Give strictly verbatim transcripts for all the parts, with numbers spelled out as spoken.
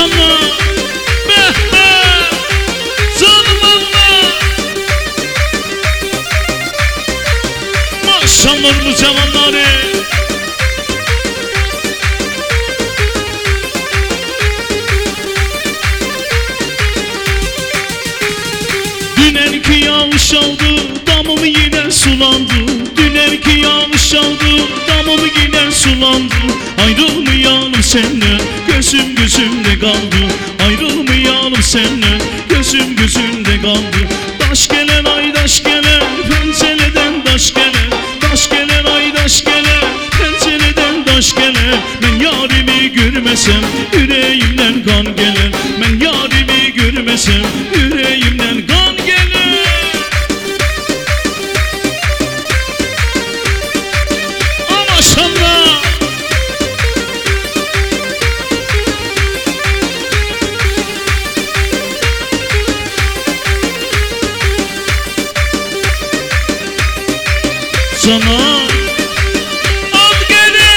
maşallah. Be be. Canım Allah. Maşallah bu cavanları. Dünerki yağış aldı, damım yine sulandı. Dünerki yağış aldı, damım yine sulandı. Ayrılmayalım senden, gözüm gözümde kaldı. Ayrılmayalım senden, gözüm gözümde kaldı. Taş gelen ay taş gelen, pencereden taş gelen. Taş gelen ay taş gelen, pencereden taş gelen. Ben yarimi görmesem, yüreğimden kan gelen. Ben yarimi görmesem, yüreğimden kan gelen. Maşallah. Zaman al gene.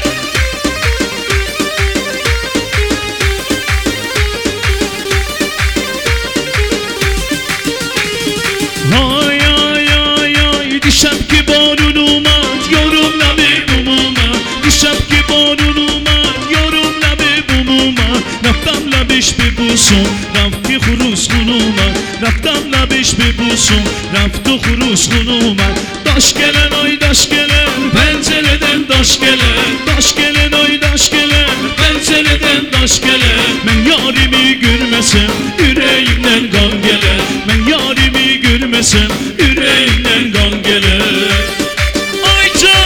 Hay ay ay ay düşem ki borunuma, yorumla bir umuma. Düşem ki borunuma, yorumla bir umuma. Raftamla beş bir busun, rafti huruz hunuma. Raftamla beş bir busun, rafti huruz hunuma. Taş gelen ay taş gelen, pencereden taş gelen. Taş gelen ay taş gelen, pencereden taş gelen. Ben yarimi görmesem, yüreğimden kan gelen. Ben yarimi görmesem, yüreğimden kan gelen. Ayca.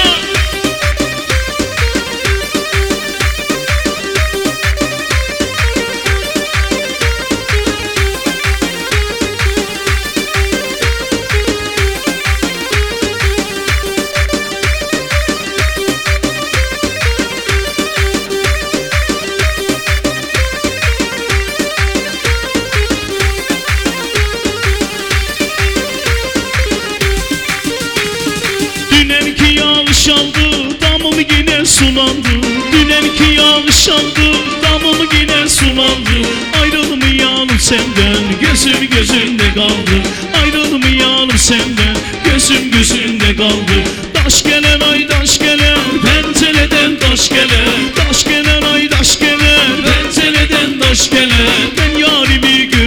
Dünerki yağış aldı, damım yine sulandı. Dünerki yağış aldı, damım yine sulandı. Ayrılmayalım senden, gözüm gözünde kaldı. Ayrılmayalım senden, gözüm gözünde kaldı. Taş gelen ay taş gelen, pencereden taş gelen. Taş gelen ay taş gelen, pencereden taş gelen. Ben yarimi